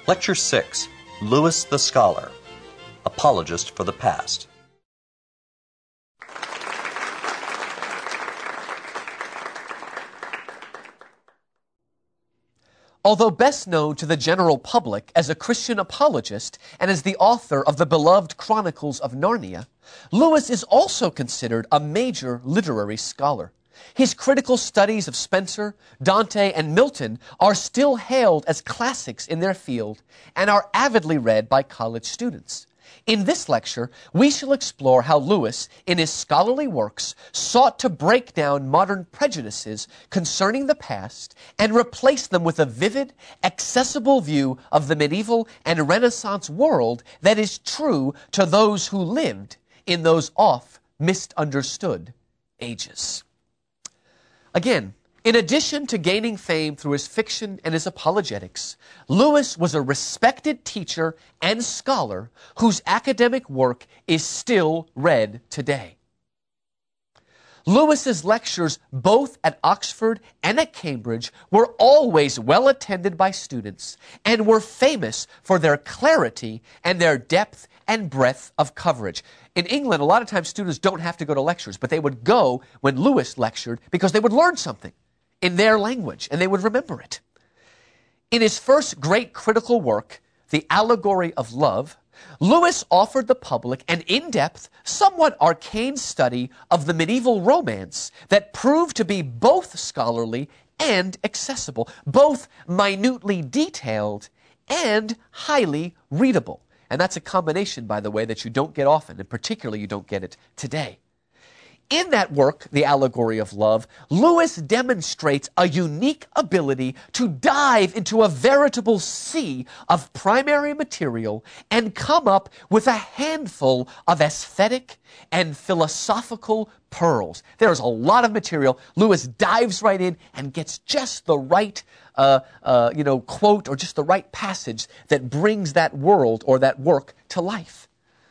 Lecture 6, Lewis the Scholar, Apologist for the Past. Although best known to the general public as a Christian apologist and as the author of the beloved Chronicles of Narnia, Lewis is also considered a major literary scholar. His critical studies of Spenser, Dante, and Milton are still hailed as classics in their field and are avidly read by college students. In this lecture, we shall explore how Lewis, in his scholarly works, sought to break down modern prejudices concerning the past and replace them with a vivid, accessible view of the medieval and Renaissance world that is true to those who lived in those oft-misunderstood ages. Again, in addition to gaining fame through his fiction and his apologetics, Lewis was a respected teacher and scholar whose academic work is still read today. Lewis's lectures, both at Oxford and at Cambridge, were always well attended by students and were famous for their clarity and their depth and breadth of coverage. In England, a lot of times students don't have to go to lectures, but they would go when Lewis lectured because they would learn something in their language, and they would remember it. In his first great critical work, The Allegory of Love, Lewis offered the public an in-depth, somewhat arcane study of the medieval romance that proved to be both scholarly and accessible, both minutely detailed and highly readable. And that's a combination, by the way, that you don't get often, and particularly you don't get it today. In that work, The Allegory of Love, Lewis demonstrates a unique ability to dive into a veritable sea of primary material and come up with a handful of aesthetic and philosophical pearls. There's a lot of material. Lewis dives right in and gets just the right quote or just the right passage that brings that world or that work to life.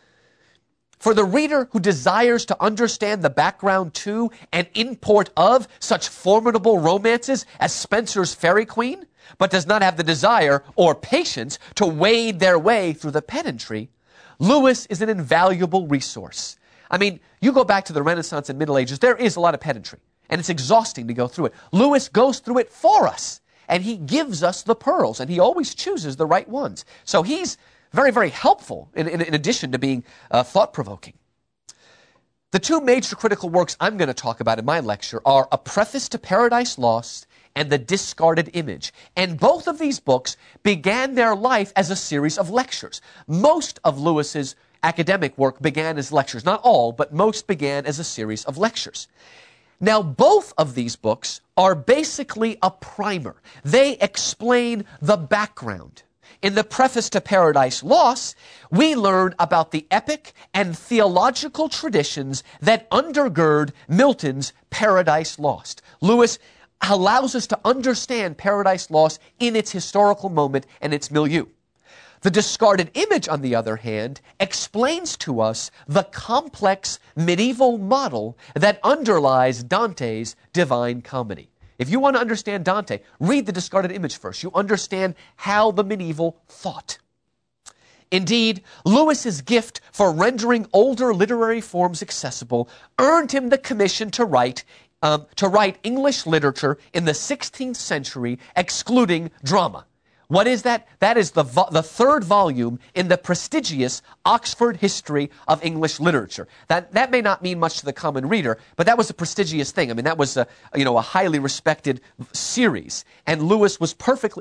For the reader who desires to understand the background to and import of such formidable romances as Spenser's Faerie Queene, but does not have the desire or patience to wade their way through the pedantry, Lewis is an invaluable resource. I mean, you go back to the Renaissance and Middle Ages, there is a lot of pedantry, and it's exhausting to go through it. Lewis goes through it for us, and he gives us the pearls, and he always chooses the right ones. So he's very, very helpful in addition to being thought-provoking. The two major critical works I'm going to talk about in my lecture are A Preface to Paradise Lost and The Discarded Image. And both of these books began their life as a series of lectures. Most of Lewis's academic work began as lectures. Not all, but most began as a series of lectures. Now, both of these books are basically a primer. They explain the background. In the Preface to Paradise Lost, we learn about the epic and theological traditions that undergird Milton's Paradise Lost. Lewis allows us to understand Paradise Lost in its historical moment and its milieu. The Discarded Image, on the other hand, explains to us the complex medieval model that underlies Dante's Divine Comedy. If you want to understand Dante, read The Discarded Image first. You understand how the medieval thought. Indeed, Lewis's gift for rendering older literary forms accessible earned him the commission to write English literature in the 16th century, excluding drama. What is that? That is the third volume in the prestigious Oxford History of English Literature. That may not mean much to the common reader, but that was a prestigious thing. I mean, that was a highly respected series, and Lewis was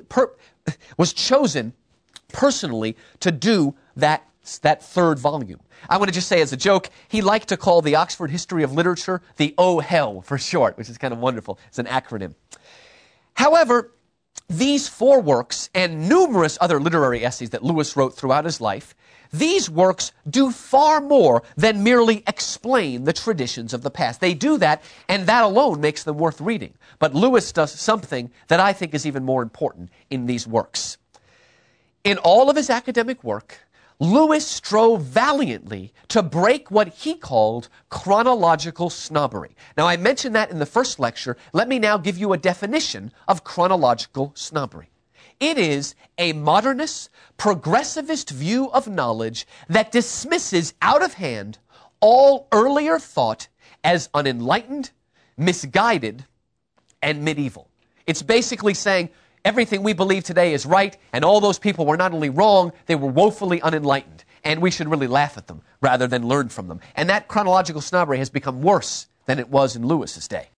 was chosen personally to do that third volume. I want to just say as a joke, he liked to call the Oxford History of Literature the Oh Hell for short, which is kind of wonderful. It's an acronym. However, these four works and numerous other literary essays that Lewis wrote throughout his life, these works do far more than merely explain the traditions of the past. They do that, and that alone makes them worth reading. But Lewis does something that I think is even more important in these works. In all of his academic work, Lewis strove valiantly to break what he called chronological snobbery. Now, I mentioned that in the first lecture. Let me now give you a definition of chronological snobbery. It is a modernist, progressivist view of knowledge that dismisses out of hand all earlier thought as unenlightened, misguided, and medieval. It's basically saying everything we believe today is right, and all those people were not only wrong, they were woefully unenlightened, and we should really laugh at them rather than learn from them. And that chronological snobbery has become worse than it was in Lewis's day.